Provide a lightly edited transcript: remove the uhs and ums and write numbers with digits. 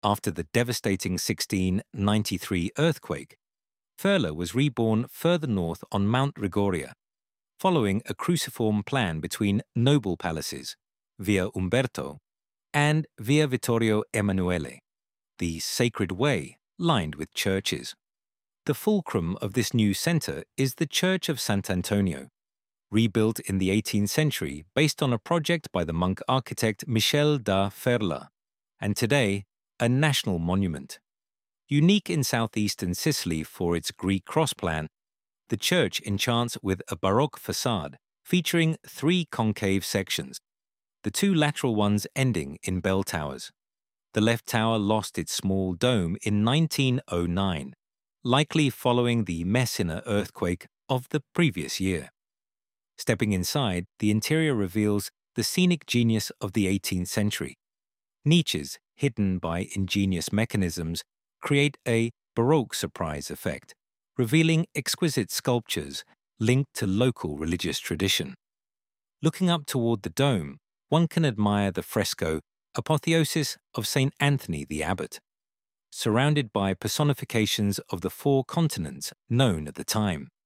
After the devastating 1693 earthquake, Ferla was reborn further north on Mount Rigoria, following a cruciform plan between noble palaces, Via Umberto, and Via Vittorio Emanuele, the Sacred Way lined with churches. The fulcrum of this new centre is the Church of Sant'Antonio, rebuilt in the 18th century based on a project by the monk architect Michel da Ferla, and today a national monument. Unique in southeastern Sicily for its Greek cross plan, the church enchants with a Baroque facade featuring 3 concave sections, the 2 lateral ones ending in bell towers. The left tower lost its small dome in 1909, likely following the Messina earthquake of the previous year. Stepping inside, the interior reveals the scenic genius of the 18th century. Niches, hidden by ingenious mechanisms, create a Baroque surprise effect, revealing exquisite sculptures linked to local religious tradition. Looking up toward the dome, one can admire the fresco Apotheosis of St. Anthony the Abbot, surrounded by personifications of the 4 continents known at the time.